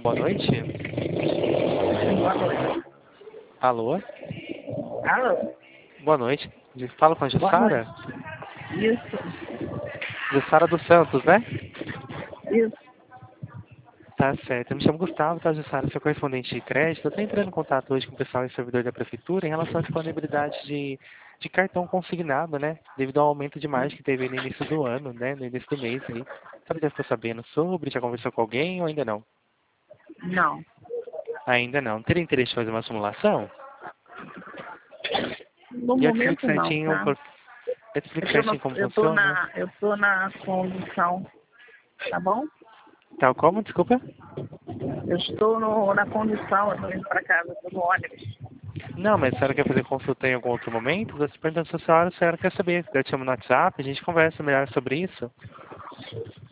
boa noite. Boa noite. Alô? Alô? Boa noite. Fala com a Boa Jussara? noite. Isso. Jussara dos Santos, né? Isso. Tá certo. Eu me chamo Gustavo, tá, Jussara? Sou correspondente de crédito. Eu tô entrando em contato hoje com o pessoal e servidor da Prefeitura em relação à disponibilidade de cartão consignado, né? Devido ao aumento de margem que teve no início do ano, né? No início do mês aí. A senhora já ficou sabendo sobre? Já conversou com alguém ou ainda não? Não. Ainda não. Teria interesse em fazer uma simulação? No E eu te explico momento não, certinho, tá? eu te explico certinho como Eu tô funciona. na condução, tá bom? Tal como? Desculpa? Eu estou na condução, eu tô indo pra casa, eu tô no ônibus. Não, mas a senhora quer fazer consulta em algum outro momento? Você perguntando se a senhora quer saber. Eu te chamo no WhatsApp, a gente conversa melhor sobre isso.